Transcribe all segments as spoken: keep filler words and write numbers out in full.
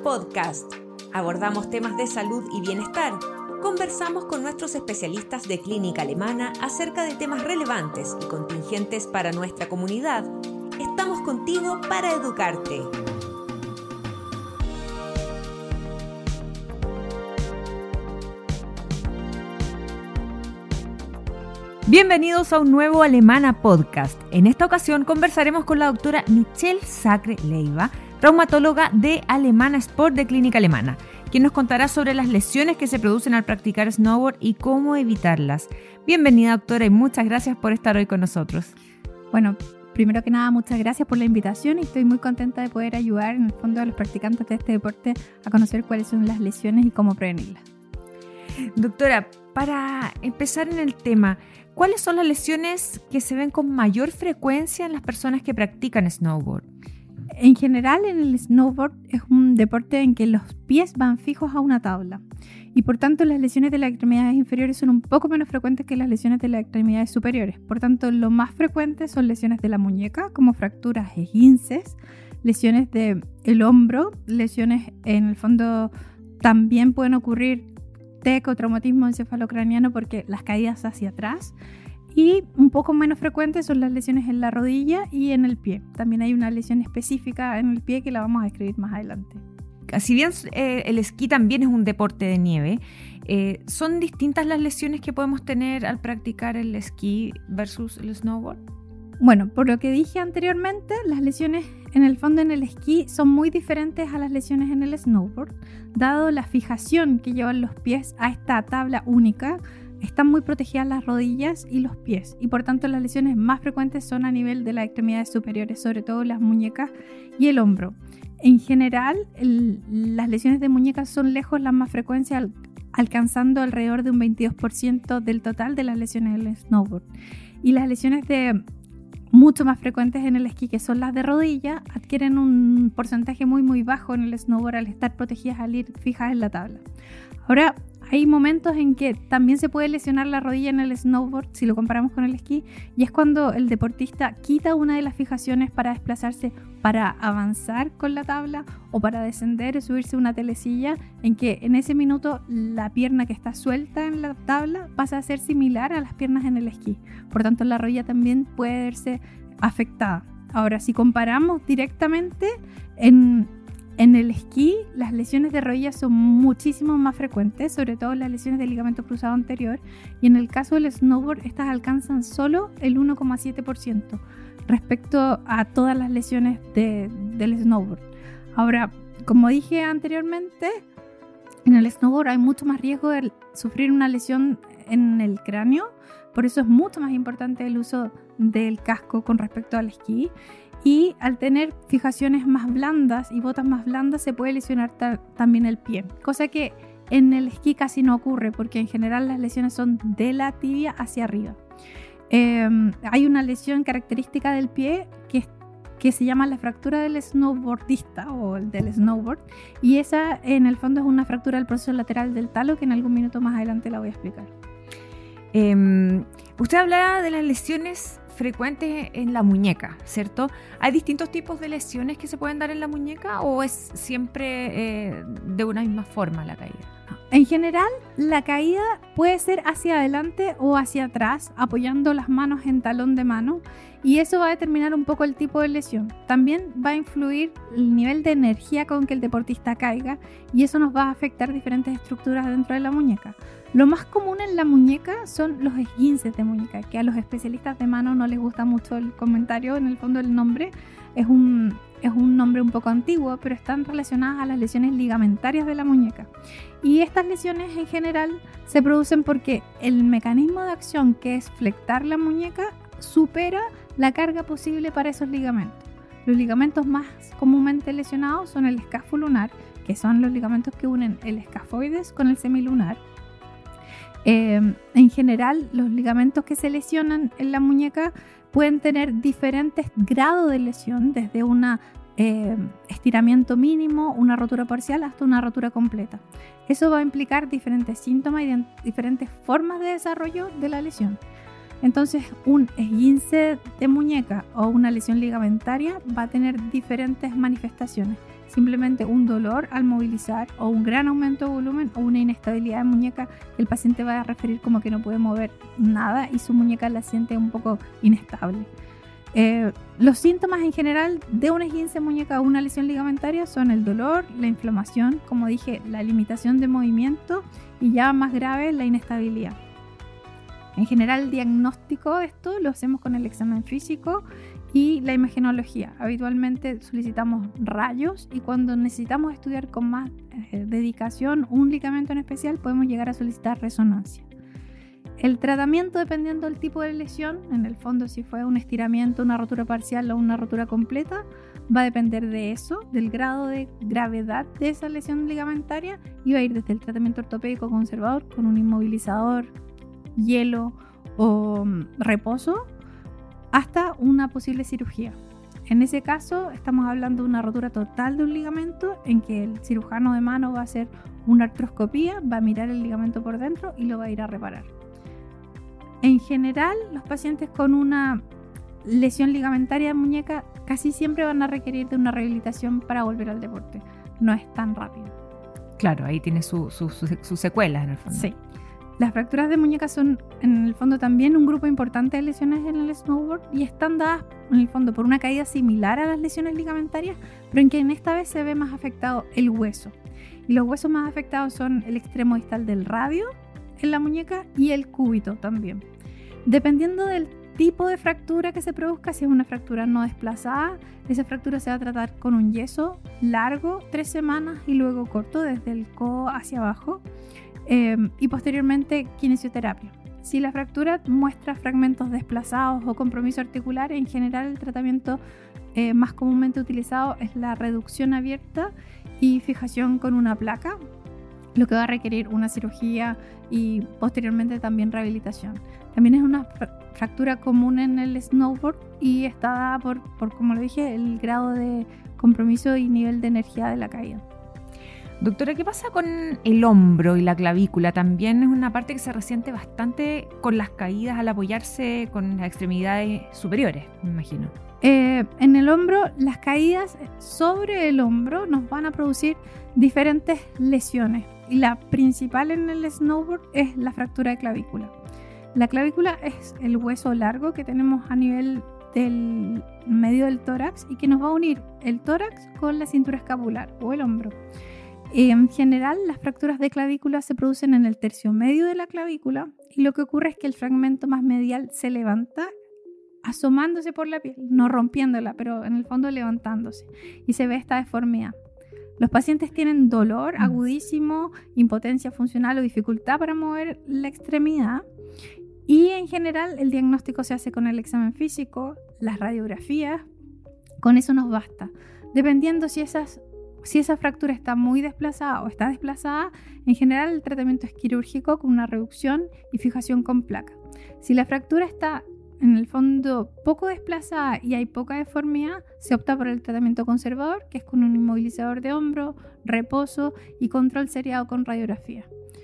Podcast. Abordamos temas de salud y bienestar. Conversamos con nuestros especialistas de clínica alemana acerca de temas relevantes y contingentes para nuestra comunidad. Estamos contigo para educarte. Bienvenidos a un nuevo Alemana Podcast. En esta ocasión conversaremos con la doctora Michelle Sacre-Leiva, traumatóloga de Alemana Sport de Clínica Alemana, quien nos contará sobre las lesiones que se producen al practicar snowboard y cómo evitarlas. Bienvenida, doctora, y muchas gracias por estar hoy con nosotros. Bueno, primero que nada, muchas gracias por la invitación y estoy muy contenta de poder ayudar en el fondo a los practicantes de este deporte a conocer cuáles son las lesiones y cómo prevenirlas. Doctora, para empezar en el tema, ¿cuáles son las lesiones que se ven con mayor frecuencia en las personas que practican snowboard? En general, en el snowboard es un deporte en que los pies van fijos a una tabla y por tanto las lesiones de las extremidades inferiores son un poco menos frecuentes que las lesiones de las extremidades superiores. Por tanto, lo más frecuente son lesiones de la muñeca, como fracturas, esguinces, lesiones del hombro, lesiones en el fondo también pueden ocurrir T E C o traumatismo encefalocraniano porque las caídas hacia atrás, y un poco menos frecuentes son las lesiones en la rodilla y en el pie. También hay una lesión específica en el pie que la vamos a describir más adelante. Si bien eh, el esquí también es un deporte de nieve, eh, ¿son distintas las lesiones que podemos tener al practicar el esquí versus el snowboard? Bueno, por lo que dije anteriormente, las lesiones en el fondo en el esquí son muy diferentes a las lesiones en el snowboard, dado la fijación que llevan los pies a esta tabla única. Están muy protegidas las rodillas y los pies y por tanto las lesiones más frecuentes son a nivel de las extremidades superiores, sobre todo las muñecas y el hombro. En general, el, las lesiones de muñecas son lejos las más frecuentes, al, alcanzando alrededor de un veintidós por ciento del total de las lesiones del snowboard. Y las lesiones de mucho más frecuentes en el esquí, que son las de rodilla, adquieren un porcentaje muy muy bajo en el snowboard al estar protegidas, al ir fijas en la tabla. Ahora, hay momentos en que también se puede lesionar la rodilla en el snowboard si lo comparamos con el esquí, y es cuando el deportista quita una de las fijaciones para desplazarse, para avanzar con la tabla o para descender y subirse a una telecilla, en que en ese minuto la pierna que está suelta en la tabla pasa a ser similar a las piernas en el esquí. Por tanto, la rodilla también puede verse afectada. Ahora, si comparamos directamente en... En el esquí, las lesiones de rodillas son muchísimo más frecuentes, sobre todo las lesiones del ligamento cruzado anterior, y en el caso del snowboard, estas alcanzan solo el uno coma siete por ciento respecto a todas las lesiones de, del snowboard. Ahora, como dije anteriormente, en el snowboard hay mucho más riesgo de sufrir una lesión en el cráneo, por eso es mucho más importante el uso del casco con respecto al esquí. Y al tener fijaciones más blandas y botas más blandas se puede lesionar ta- también el pie, cosa que en el esquí casi no ocurre porque en general las lesiones son de la tibia hacia arriba. Eh, hay una lesión característica del pie que, que se llama la fractura del snowboardista o el del snowboard, y esa en el fondo es una fractura del proceso lateral del talo que en algún minuto más adelante la voy a explicar. Eh, usted hablaba de las lesiones frecuentes en la muñeca, ¿cierto? ¿Hay distintos tipos de lesiones que se pueden dar en la muñeca o es siempre eh, de una misma forma la caída? En general, la caída puede ser hacia adelante o hacia atrás, apoyando las manos en talón de mano, y eso va a determinar un poco el tipo de lesión. También va a influir el nivel de energía con que el deportista caiga, y eso nos va a afectar diferentes estructuras dentro de la muñeca. Lo más común en la muñeca son los esguinces de muñeca, que a los especialistas de mano no les gusta mucho el comentario. En el fondo el nombre es un, es un nombre un poco antiguo, pero están relacionadas a las lesiones ligamentarias de la muñeca. Y estas lesiones en general se producen porque el mecanismo de acción, que es flectar la muñeca, supera la carga posible para esos ligamentos. Los ligamentos más comúnmente lesionados son el escáfulo lunar, que son los ligamentos que unen el escafoides con el semilunar. Eh, en general, los ligamentos que se lesionan en la muñeca pueden tener diferentes grados de lesión, desde un eh, estiramiento mínimo, una rotura parcial, hasta una rotura completa. Eso va a implicar diferentes síntomas y diferentes formas de desarrollo de la lesión. Entonces, un esguince de muñeca o una lesión ligamentaria va a tener diferentes manifestaciones. Simplemente un dolor al movilizar o un gran aumento de volumen o una inestabilidad de muñeca. El paciente va a referir como que no puede mover nada y su muñeca la siente un poco inestable. Eh, los síntomas en general de un esguince de muñeca o una lesión ligamentaria son el dolor, la inflamación, como dije, la limitación de movimiento y ya más grave la inestabilidad. En general el diagnóstico de esto lo hacemos con el examen físico y la imagenología. Habitualmente solicitamos rayos y cuando necesitamos estudiar con más eh, dedicación un ligamento en especial podemos llegar a solicitar resonancia. El tratamiento, dependiendo del tipo de lesión, en el fondo si fue un estiramiento, una rotura parcial o una rotura completa, va a depender de eso, del grado de gravedad de esa lesión ligamentaria y va a ir desde el tratamiento ortopédico conservador con un inmovilizador, hielo o reposo hasta una posible cirugía. En ese caso estamos hablando de una rotura total de un ligamento en que el cirujano de mano va a hacer una artroscopía, va a mirar el ligamento por dentro y lo va a ir a reparar. En general, los pacientes con una lesión ligamentaria de muñeca casi siempre van a requerir de una rehabilitación para volver al deporte. No es tan rápido. Claro, ahí tiene sus su, su, su secuelas en el fondo. Sí. Las fracturas de muñeca son en el fondo también un grupo importante de lesiones en el snowboard y están dadas en el fondo por una caída similar a las lesiones ligamentarias, pero en que en esta vez se ve más afectado el hueso. Y los huesos más afectados son el extremo distal del radio en la muñeca y el cúbito también. Dependiendo del tipo de fractura que se produzca, si es una fractura no desplazada, esa fractura se va a tratar con un yeso largo, tres semanas, y luego corto desde el codo hacia abajo. Eh, y posteriormente kinesioterapia. Si la fractura muestra fragmentos desplazados o compromiso articular, en general el tratamiento eh, más comúnmente utilizado es la reducción abierta y fijación con una placa, lo que va a requerir una cirugía y posteriormente también rehabilitación. También es una fractura común en el snowboard y está dada por, por, como lo dije, el grado de compromiso y nivel de energía de la caída. Doctora, ¿qué pasa con el hombro y la clavícula? También es una parte que se resiente bastante con las caídas al apoyarse con las extremidades superiores, me imagino. Eh, en el hombro, las caídas sobre el hombro nos van a producir diferentes lesiones y la principal en el snowboard es la fractura de clavícula. La clavícula es el hueso largo que tenemos a nivel del medio del tórax y que nos va a unir el tórax con la cintura escapular o el hombro. En general, las fracturas de clavícula se producen en el tercio medio de la clavícula y lo que ocurre es que el fragmento más medial se levanta asomándose por la piel, no rompiéndola, pero en el fondo levantándose y se ve esta deformidad. Los pacientes tienen dolor agudísimo, impotencia funcional o dificultad para mover la extremidad y en general el diagnóstico se hace con el examen físico, las radiografías, con eso nos basta. Dependiendo si esas Si esa fractura está muy desplazada o está desplazada, en general el tratamiento es quirúrgico con una reducción y fijación con placa. Si la fractura está en el fondo poco desplazada y hay poca deformidad, se opta por el tratamiento conservador, que es con un inmovilizador de hombro, reposo y control seriado con radiografía.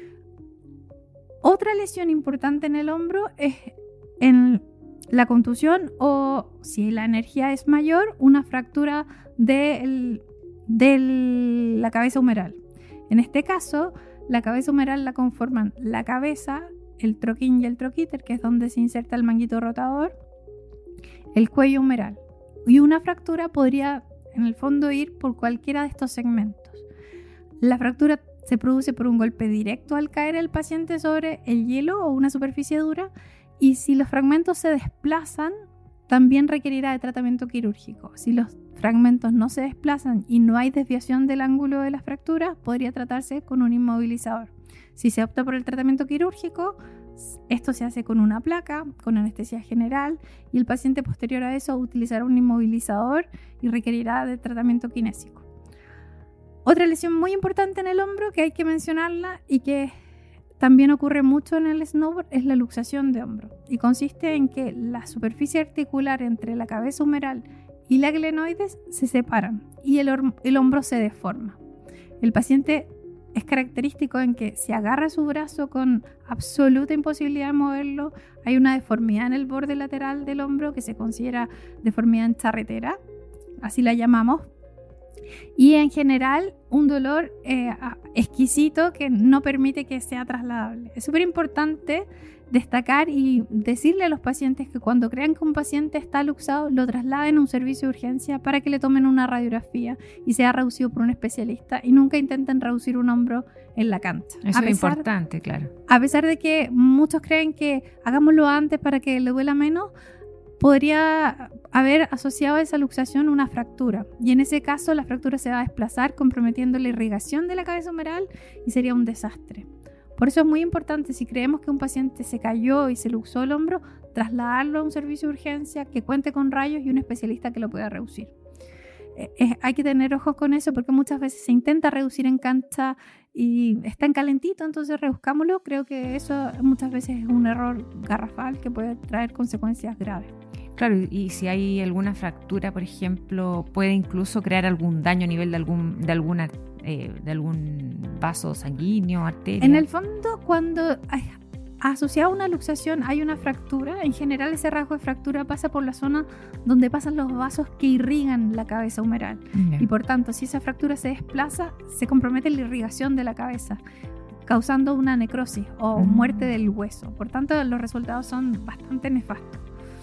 Otra lesión importante en el hombro es en la contusión o, si la energía es mayor, una fractura del de la cabeza humeral. En este caso, la cabeza humeral la conforman la cabeza, el troquín y el troquíter, que es donde se inserta el manguito rotador, el cuello humeral. Y una fractura podría, en el fondo, ir por cualquiera de estos segmentos. La fractura se produce por un golpe directo al caer el paciente sobre el hielo o una superficie dura, y si los fragmentos se desplazan, también requerirá de tratamiento quirúrgico. Si los fragmentos no se desplazan y no hay desviación del ángulo de la fractura, podría tratarse con un inmovilizador. Si se opta por el tratamiento quirúrgico, esto se hace con una placa, con anestesia general, y el paciente posterior a eso utilizará un inmovilizador y requerirá de tratamiento kinésico. Otra lesión muy importante en el hombro que hay que mencionarla y que también ocurre mucho en el snowboard es la luxación de hombro, y consiste en que la superficie articular entre la cabeza humeral y la glenoides se separan y el, el hombro se deforma. El paciente es característico en que se agarra su brazo con absoluta imposibilidad de moverlo. Hay una deformidad en el borde lateral del hombro que se considera deformidad en charretera, así la llamamos. Y en general un dolor eh, exquisito que no permite que sea trasladable. Es súper importante destacar y decirle a los pacientes que cuando crean que un paciente está luxado, lo trasladen a un servicio de urgencia para que le tomen una radiografía y sea reducido por un especialista, y nunca intenten reducir un hombro en la cancha. Eso es importante, claro. A pesar de que muchos creen que hagámoslo antes para que le duela menos, podría haber asociado a esa luxación una fractura, y en ese caso la fractura se va a desplazar comprometiendo la irrigación de la cabeza humeral y sería un desastre. Por eso es muy importante, si creemos que un paciente se cayó y se luxó el hombro, trasladarlo a un servicio de urgencia que cuente con rayos y un especialista que lo pueda reducir. Eh, hay que tener ojos con eso, porque muchas veces se intenta reducir en cancha y está en calentito, entonces reduzcámoslo. Creo que eso muchas veces es un error garrafal que puede traer consecuencias graves. Claro, y si hay alguna fractura, por ejemplo, puede incluso crear algún daño a nivel de algún de alguna eh, de algún vaso sanguíneo, arteria. En el fondo, cuando hay, asociado a una luxación hay una fractura, en general ese rasgo de fractura pasa por la zona donde pasan los vasos que irrigan la cabeza humeral. Yeah. Y por tanto, si esa fractura se desplaza, se compromete la irrigación de la cabeza, causando una necrosis o mm. muerte del hueso. Por tanto, los resultados son bastante nefastos.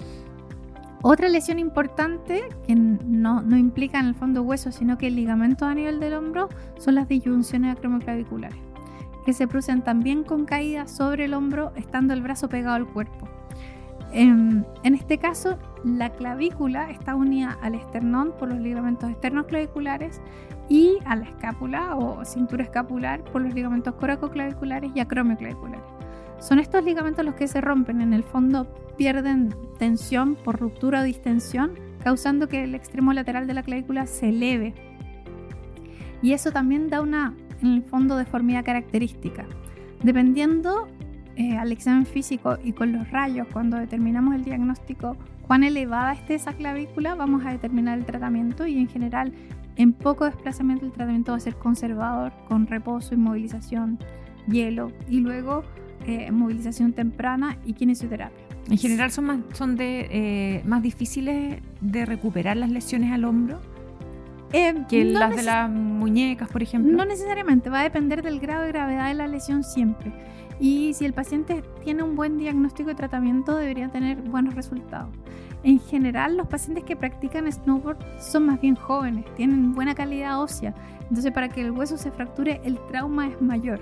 Otra lesión importante que no, no implica en el fondo hueso, sino que el ligamento a nivel del hombro, son las disyunciones acromioclaviculares, que se producen también con caída sobre el hombro, estando el brazo pegado al cuerpo. En, en este caso, la clavícula está unida al esternón por los ligamentos esternoclaviculares y a la escápula o cintura escapular por los ligamentos coracoclaviculares y acromioclaviculares. Son estos ligamentos los que se rompen, en el fondo pierden tensión por ruptura o distensión, causando que el extremo lateral de la clavícula se eleve. Y eso también da una, en el fondo, deformidad característica. Dependiendo eh, al examen físico y con los rayos, cuando determinamos el diagnóstico, cuán elevada esté esa clavícula, vamos a determinar el tratamiento, y en general, en poco desplazamiento, el tratamiento va a ser conservador, con reposo, inmovilización, hielo y luego eh, movilización temprana y kinesioterapia. En general son más, son de, eh, más difíciles de recuperar las lesiones al hombro eh, que no las neces- de las muñecas, por ejemplo. No necesariamente, va a depender del grado de gravedad de la lesión siempre. Y si el paciente tiene un buen diagnóstico y tratamiento, debería tener buenos resultados. En general, los pacientes que practican snowboard son más bien jóvenes, tienen buena calidad ósea. Entonces, para que el hueso se fracture, el trauma es mayor.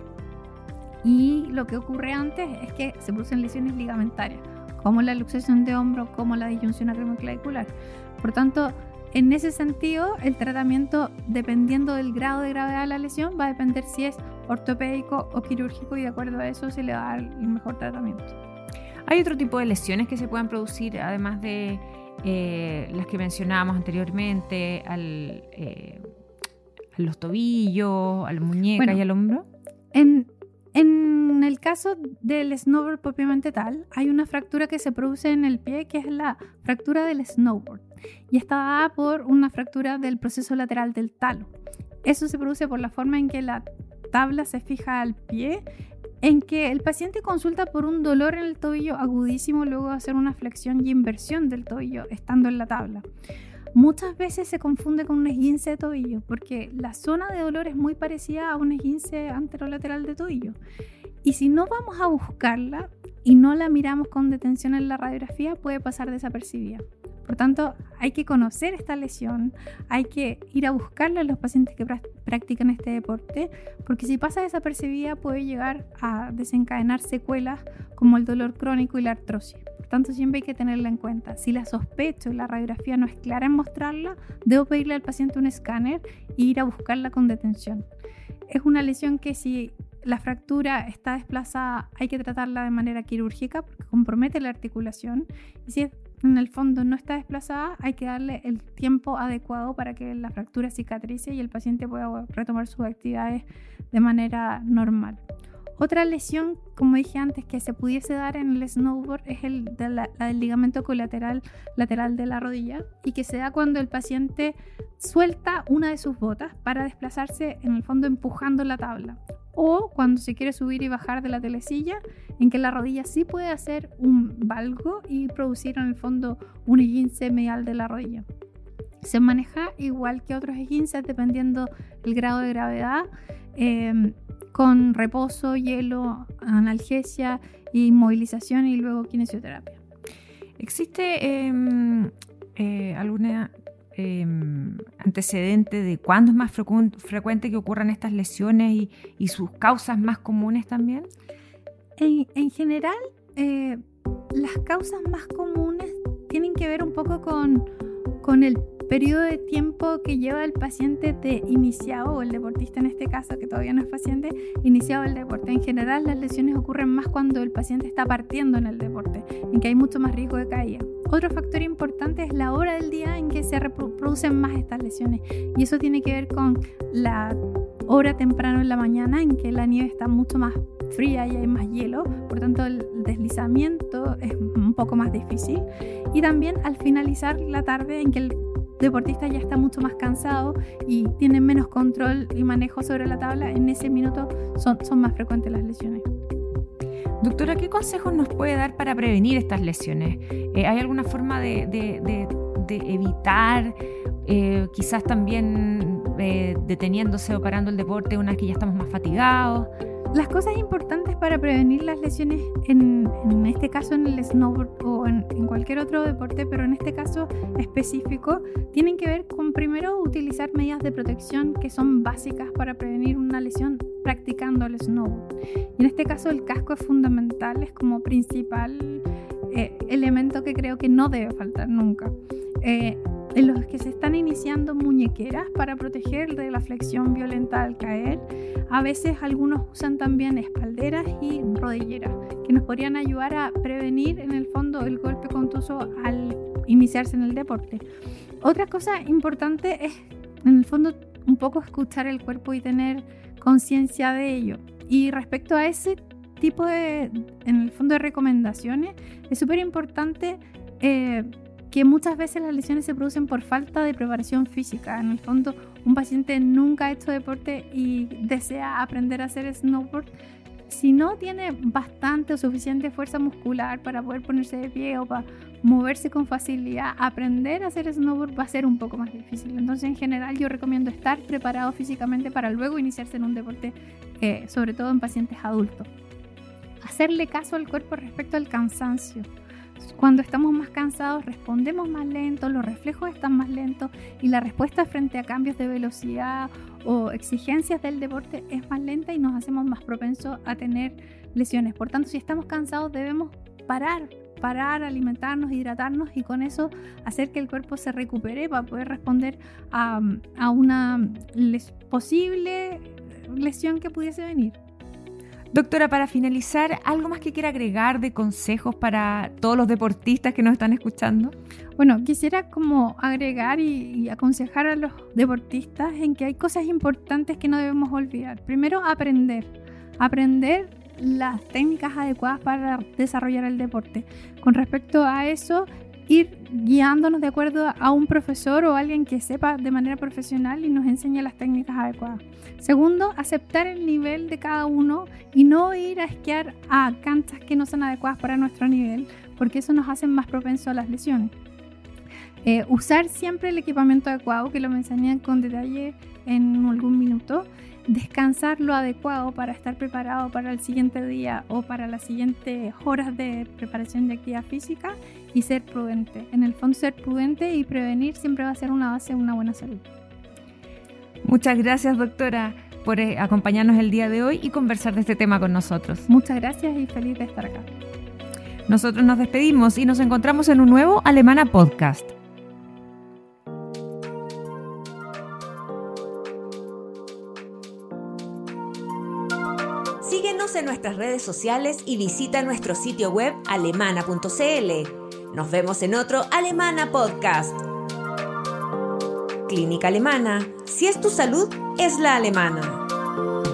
Y lo que ocurre antes es que se producen lesiones ligamentarias, como la luxación de hombro, como la disyunción acromioclavicular. Por tanto, en ese sentido, el tratamiento, dependiendo del grado de gravedad de la lesión, va a depender si es ortopédico o quirúrgico, y de acuerdo a eso se le va a dar el mejor tratamiento. ¿Hay otro tipo de lesiones que se puedan producir, además de eh, las que mencionábamos anteriormente, al, eh, a los tobillos, a la muñeca bueno, y al hombro? En, en el caso del snowboard propiamente tal, hay una fractura que se produce en el pie, que es la fractura del snowboard, y está dada por una fractura del proceso lateral del talo. Eso se produce por la forma en que la tabla se fija al pie, en que el paciente consulta por un dolor en el tobillo agudísimo luego de hacer una flexión y inversión del tobillo estando en la tabla. Muchas veces se confunde con un esguince de tobillo, porque la zona de dolor es muy parecida a un esguince anterolateral de tobillo. Y si no vamos a buscarla y no la miramos con detención en la radiografía, puede pasar desapercibida. Por tanto, hay que conocer esta lesión, hay que ir a buscarla en los pacientes que pra- practican este deporte, porque si pasa desapercibida puede llegar a desencadenar secuelas como el dolor crónico y la artrosis. Por tanto, siempre hay que tenerla en cuenta. Si la sospecho y la radiografía no es clara en mostrarla, debo pedirle al paciente un escáner e ir a buscarla con detención. Es una lesión que, si la fractura está desplazada, hay que tratarla de manera quirúrgica porque compromete la articulación, y si en el fondo no está desplazada, hay que darle el tiempo adecuado para que la fractura cicatrice y el paciente pueda retomar sus actividades de manera normal. Otra lesión, como dije antes, que se pudiese dar en el snowboard es el de la, la del ligamento colateral lateral de la rodilla, y que se da cuando el paciente suelta una de sus botas para desplazarse, en el fondo empujando la tabla, o cuando se quiere subir y bajar de la telesilla, en que la rodilla sí puede hacer un valgo y producir en el fondo un esguince medial de la rodilla. Se maneja igual que otros esguinces dependiendo el grado de gravedad, eh, con reposo, hielo, analgesia, inmovilización y luego kinesioterapia. ¿Existe eh, eh, alguna eh, antecedente de cuándo es más frecu- frecuente que ocurran estas lesiones y, y sus causas más comunes también? En, en general, eh, las causas más comunes tienen que ver un poco con, con el periodo de tiempo que lleva el paciente de iniciado, o el deportista en este caso, que todavía no es paciente, iniciado el deporte. En general, las lesiones ocurren más cuando el paciente está partiendo en el deporte, en que hay mucho más riesgo de caída. Otro factor importante es la hora del día en que se reproducen más estas lesiones, y eso tiene que ver con la hora temprano en la mañana, en que la nieve está mucho más fría y hay más hielo, por tanto el deslizamiento es un poco más difícil, y también al finalizar la tarde, en que el deportista ya está mucho más cansado y tiene menos control y manejo sobre la tabla, en ese minuto son, son más frecuentes las lesiones. Doctora, ¿qué consejos nos puede dar para prevenir estas lesiones? Eh, ¿Hay alguna forma de, de, de, de evitar, eh, quizás también eh, deteniéndose o parando el deporte una vez que ya estamos más fatigados? Las cosas importantes para prevenir las lesiones, en, en este caso en el snowboard o en, en cualquier otro deporte, pero en este caso específico, tienen que ver con primero utilizar medidas de protección que son básicas para prevenir una lesión practicando el snowboard. Y en este caso el casco es fundamental, es como principal eh, elemento que creo que no debe faltar nunca. Eh, En los que se están iniciando muñequeras para proteger de la flexión violenta al caer. A veces algunos usan también espalderas y rodilleras, que nos podrían ayudar a prevenir en el fondo el golpe contuso al iniciarse en el deporte. Otra cosa importante es en el fondo un poco escuchar el cuerpo y tener conciencia de ello. Y respecto a ese tipo de, en el fondo, de recomendaciones, es súper importante eh, que muchas veces las lesiones se producen por falta de preparación física. En el fondo, un paciente nunca ha hecho deporte y desea aprender a hacer snowboard. Si no tiene bastante o suficiente fuerza muscular para poder ponerse de pie o para moverse con facilidad, aprender a hacer snowboard va a ser un poco más difícil. Entonces, en general, yo recomiendo estar preparado físicamente para luego iniciarse en un deporte, eh, sobre todo en pacientes adultos. Hacerle caso al cuerpo respecto al cansancio. Cuando estamos más cansados respondemos más lento, los reflejos están más lentos y la respuesta frente a cambios de velocidad o exigencias del deporte es más lenta y nos hacemos más propensos a tener lesiones. Por tanto, si estamos cansados debemos parar, parar, alimentarnos, hidratarnos y con eso hacer que el cuerpo se recupere para poder responder a, a una les- posible lesión que pudiese venir. Doctora, para finalizar, ¿algo más que quiera agregar de consejos para todos los deportistas que nos están escuchando? Bueno, quisiera como agregar y, y aconsejar a los deportistas en que hay cosas importantes que no debemos olvidar. Primero, aprender. Aprender las técnicas adecuadas para desarrollar el deporte. Con respecto a eso, ir guiándonos de acuerdo a un profesor o alguien que sepa de manera profesional y nos enseñe las técnicas adecuadas. Segundo, aceptar el nivel de cada uno y no ir a esquiar a canchas que no son adecuadas para nuestro nivel, porque eso nos hace más propensos a las lesiones. Eh, usar siempre el equipamiento adecuado, que lo mencioné con detalle en algún minuto. Descansar lo adecuado para estar preparado para el siguiente día o para las siguientes horas de preparación de actividad física, y ser prudente. En el fondo, ser prudente y prevenir siempre va a ser una base de una buena salud. Muchas gracias, doctora, por eh, acompañarnos el día de hoy y conversar de este tema con nosotros. Muchas gracias y feliz de estar acá. Nosotros nos despedimos y nos encontramos en un nuevo Alemana Podcast. Síguenos en nuestras redes sociales y visita nuestro sitio web alemana punto c l. Nos vemos en otro Alemana Podcast. Clínica Alemana. Si es tu salud, es la alemana.